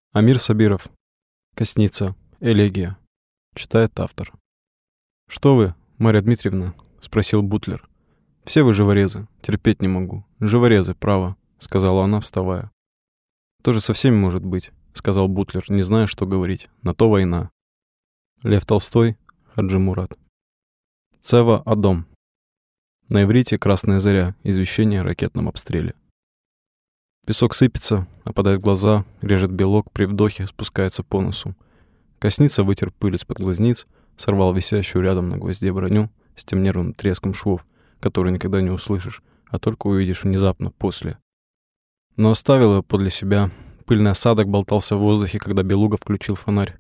Амир Сабиров. Косница. Элегия. Читает автор. «Что вы, Марья Дмитриевна?» — спросил Бутлер. «Все вы живорезы. Терпеть не могу. Живорезы, право», — сказала она, вставая. «Тоже со всеми может быть», — сказал Бутлер, не зная, что говорить. «На то война». Лев Толстой. Хаджи Мурат. Цева Адом. На иврите «Красная заря». Извещение о ракетном обстреле. Песок сыпется, опадает в глаза, режет белок, при вдохе спускается по носу. Косница вытер пыль из-под глазниц, сорвал висящую рядом на гвозде броню с тем нервным треском швов, который никогда не услышишь, а только увидишь внезапно после. Но оставил ее подле себя. Пыльный осадок болтался в воздухе, когда Белуга включил фонарь.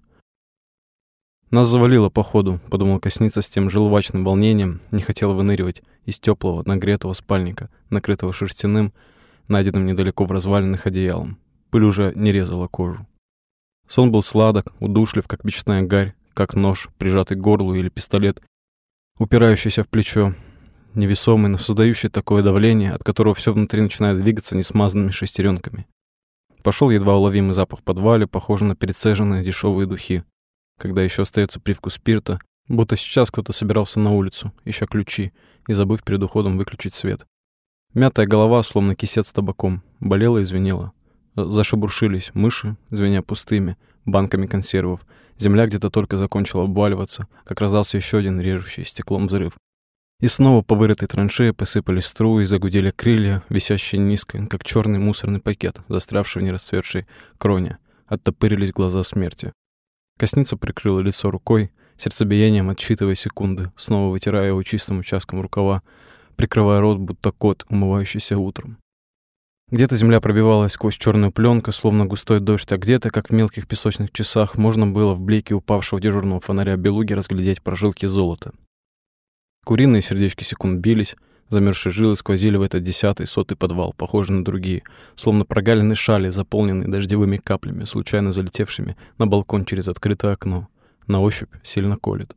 «Нас завалило, походу», — подумал Косница с тем желвачным волнением, не хотел выныривать из теплого, нагретого спальника, накрытого шерстяным, найденным недалеко в развалинах одеялом. Пыль уже не резала кожу. Сон был сладок, удушлив, как печная гарь, как нож, прижатый к горлу, или пистолет, упирающийся в плечо, невесомый, но создающий такое давление, от которого все внутри начинает двигаться несмазанными шестеренками. Пошел едва уловимый запах в подвале, похожий на перецеженные дешевые духи, когда еще остается привкус спирта, будто сейчас кто-то собирался на улицу, ища ключи, и забыв перед уходом выключить свет. Мятая голова, словно кисет с табаком, болела и звенела. Зашебуршились мыши, звеня пустыми банками консервов. Земля где-то только закончила обваливаться, как раздался еще один режущий стеклом взрыв. И снова по вырытой траншее посыпались струи и загудели крылья, висящие низко, как черный мусорный пакет, застрявший в нерасцветшей кроне. Оттопырились глаза смерти. Косница прикрыла лицо рукой, сердцебиением отсчитывая секунды, снова вытирая его чистым участком рукава, прикрывая рот, будто кот, умывающийся утром. Где-то земля пробивалась сквозь черную пленку, словно густой дождь, а где-то, как в мелких песочных часах, можно было в блике упавшего дежурного фонаря Белуги разглядеть прожилки золота. Куриные сердечки секунд бились, замерзшие жилы сквозили в этот 10-й, 100-й подвал, похожий на другие, словно прогалины шали, заполненные дождевыми каплями, случайно залетевшими на балкон через открытое окно. На ощупь сильно колет.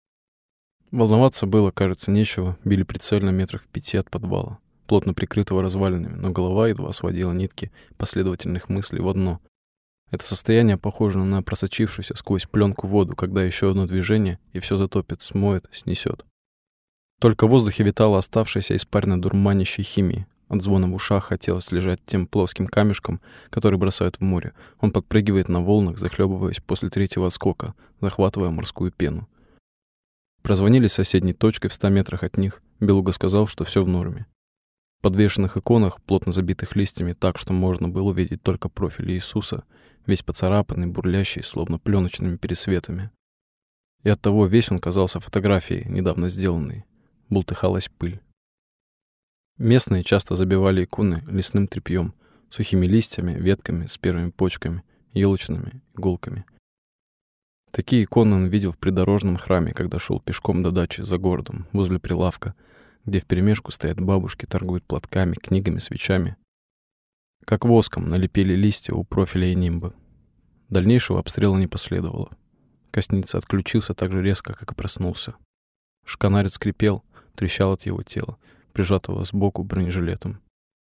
Волноваться было, кажется, нечего, били прицельно метрах в 5 от подвала, плотно прикрытого развалинами, но голова едва сводила нитки последовательных мыслей в одно. Это состояние похоже на просочившуюся сквозь пленку воду, когда еще одно движение, и все затопит, смоет, снесет. Только в воздухе витала оставшаяся испарина дурманящей химии. От звона в ушах хотелось лежать тем плоским камешком, который бросают в море. Он подпрыгивает на волнах, захлебываясь после 3-го отскока, захватывая морскую пену. Прозвонили с соседней точкой в 100 метрах от них. Белуга сказал, что все в норме. В подвешенных иконах, плотно забитых листьями так, что можно было увидеть только профиль Иисуса, весь поцарапанный, бурлящий, словно пленочными пересветами. И оттого весь он казался фотографией, недавно сделанной. Бултыхалась пыль. Местные часто забивали иконы лесным тряпьем, сухими листьями, ветками с первыми почками, елочными иголками. Такие иконы он видел в придорожном храме, когда шел пешком до дачи за городом, возле прилавка, где вперемешку стоят бабушки, торгуют платками, книгами, свечами. Как воском налепили листья у профиля и нимба. Дальнейшего обстрела не последовало. Косница отключился так же резко, как и проснулся. Шканарец скрипел, трещал от его тела, прижатого сбоку бронежилетом.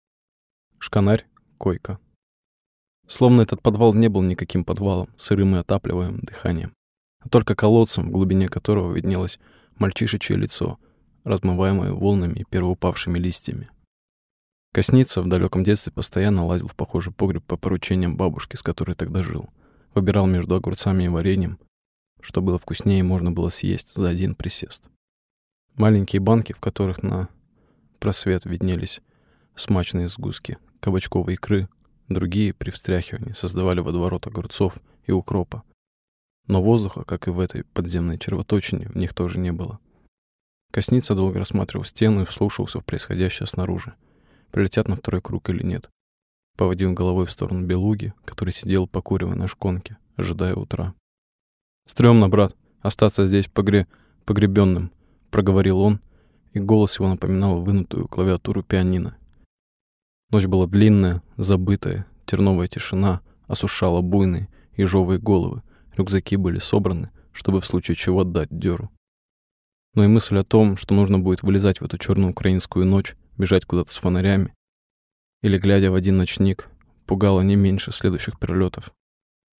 Шканарь — койка. Словно этот подвал не был никаким подвалом, сырым и отапливаемым дыханием, а только колодцем, в глубине которого виднелось мальчишечье лицо, размываемое волнами и первоупавшими листьями. Косница в далеком детстве постоянно лазил в похожий погреб по поручениям бабушки, с которой тогда жил. Выбирал между огурцами и вареньем, что было вкуснее, можно было съесть за один присест. Маленькие банки, в которых на просвет виднелись смачные сгустки кабачковой икры, другие при встряхивании создавали водоворот огурцов и укропа. Но воздуха, как и в этой подземной червоточине, в них тоже не было. Косница долго рассматривал стену и вслушивался в происходящее снаружи. Прилетят на второй круг или нет. Поводил головой в сторону Белуги, который сидел, покуривая на шконке, ожидая утра. «Стрёмно, брат, остаться здесь погребенным», — проговорил он, и голос его напоминал вынутую клавиатуру пианино. Ночь была длинная, забытая, терновая тишина осушала буйные ежовые головы, рюкзаки были собраны, чтобы в случае чего отдать дёру. Но и мысль о том, что нужно будет вылезать в эту черную украинскую ночь, бежать куда-то с фонарями или, глядя в один ночник, пугала не меньше следующих перелетов.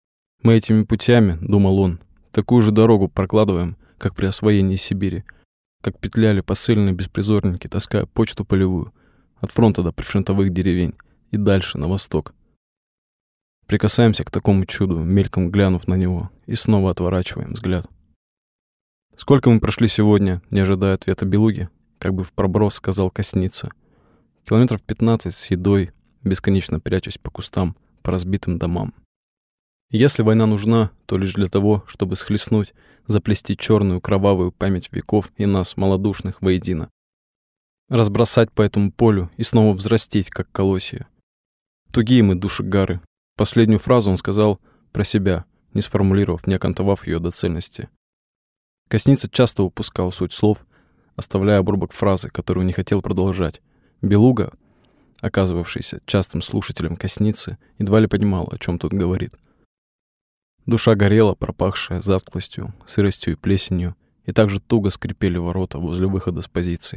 Мы этими путями, думал он, такую же дорогу прокладываем, как при освоении Сибири, как петляли посыльные беспризорники, таская почту полевую от фронта до прифронтовых деревень и дальше, на восток. Прикасаемся к такому чуду, мельком глянув на него, и снова отворачиваем взгляд. «Сколько мы прошли сегодня?» — не ожидая ответа Белуги, как бы в проброс сказал Косница. «Километров 15 с едой, бесконечно прячась по кустам, по разбитым домам. Если война нужна, то лишь для того, чтобы схлестнуть, заплести черную кровавую память веков и нас, малодушных, воедино. Разбросать по этому полю и снова взрастить, как колосья. Тугие мы душегары». Последнюю фразу он сказал про себя, не сформулировав, не окантовав ее до цельности. Косница часто упускал суть слов, оставляя обрубок фразы, которую не хотел продолжать. Белуга, оказывавшийся частым слушателем Косницы, едва ли понимал, о чем тут говорит. Душа горела, пропахшая затклостью, сыростью и плесенью, и также туго скрипели ворота возле выхода с позиций.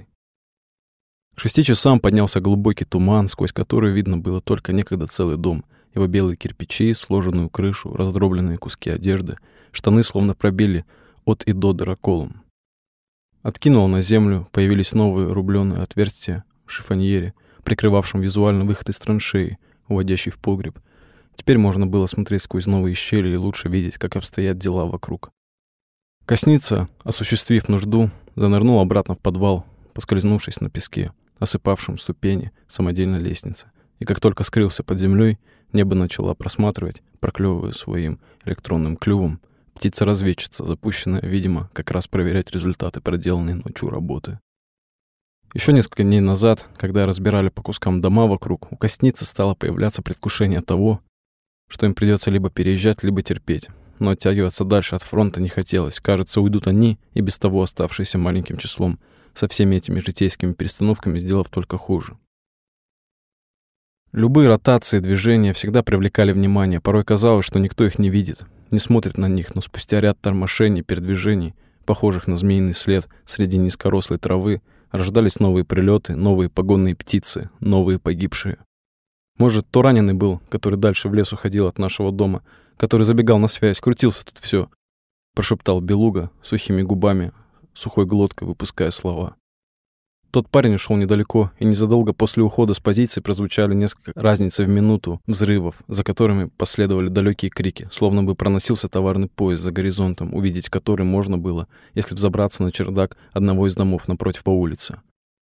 К 6 часам поднялся глубокий туман, сквозь который видно было только некогда целый дом, его белые кирпичи, сложенную крышу, раздробленные куски одежды, штаны словно пробили от и до дыроколом. Откинуло на землю, появились новые рубленые отверстия в шифоньере, прикрывавшем визуально выход из траншеи, уводящий в погреб. Теперь можно было смотреть сквозь новые щели и лучше видеть, как обстоят дела вокруг. Косница, осуществив нужду, занырнул обратно в подвал, поскользнувшись на песке, осыпавшем ступени самодельной лестницы. И как только скрылся под землей, небо начала просматривать, проклевывая своим электронным клювом, птица-разведчица, запущенная, видимо, как раз проверять результаты проделанной ночью работы. Еще несколько дней назад, когда разбирали по кускам дома вокруг, у Косницы стало появляться предвкушение того, что им придется либо переезжать, либо терпеть. Но оттягиваться дальше от фронта не хотелось. Кажется, уйдут они, и без того оставшиеся маленьким числом, со всеми этими житейскими перестановками, сделав только хуже. Любые ротации, движения всегда привлекали внимание. Порой казалось, что никто их не видит, не смотрит на них, но спустя ряд тормошений, передвижений, похожих на змеиный след среди низкорослой травы, рождались новые прилеты, новые погонные птицы, новые погибшие. Может, то раненый был, который дальше в лес уходил от нашего дома, который забегал на связь, крутился тут все, прошептал Белуга сухими губами, сухой глоткой выпуская слова. Тот парень ушел недалеко, и незадолго после ухода с позиции прозвучали несколько разницы в минуту взрывов, за которыми последовали далекие крики, словно бы проносился товарный поезд за горизонтом, увидеть который можно было, если взобраться на чердак одного из домов напротив по улице.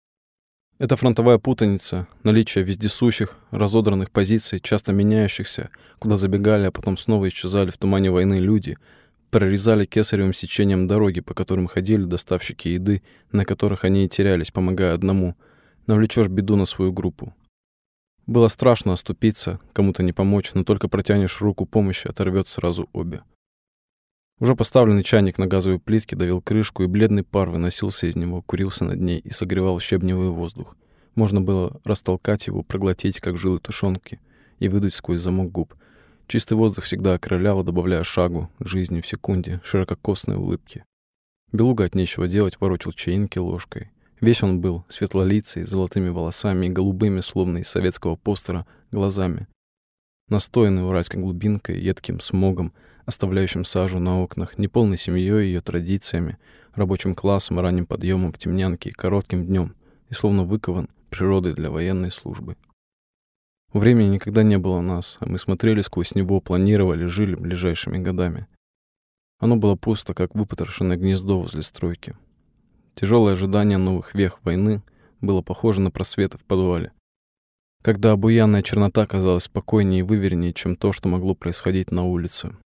Эта фронтовая путаница, наличие вездесущих, разодранных позиций, часто меняющихся, куда забегали, а потом снова исчезали в тумане войны люди, прорезали кесаревым сечением дороги, по которым ходили доставщики еды, на которых они и терялись, помогая одному. Навлечешь беду на свою группу. Было страшно оступиться, кому-то не помочь, но только протянешь руку помощи, оторвет сразу обе. Уже поставленный чайник на газовой плитке давил крышку, и бледный пар выносился из него, курился над ней и согревал щебневый воздух. Можно было растолкать его, проглотить, как жилы тушенки, и выдуть сквозь замок губ. Чистый воздух всегда окрылял, добавляя шагу, жизни в секунде, ширококосной улыбки. Белуга от нечего делать ворочал чаинки ложкой. Весь он был светлолицый, с золотыми волосами и голубыми, словно из советского постера, глазами. Настоянный уральской глубинкой, едким смогом, оставляющим сажу на окнах, неполной семьей, ее традициями, рабочим классом, ранним подъемом в темнянке и коротким днем, и словно выкован природой для военной службы. Времени никогда не было нас, а мы смотрели сквозь него, планировали, жили ближайшими годами. Оно было пусто, как выпотрошенное гнездо возле стройки. Тяжелое ожидание новых вех войны было похоже на просветы в подвале, когда обуянная чернота казалась спокойнее и вывереннее, чем то, что могло происходить на улице.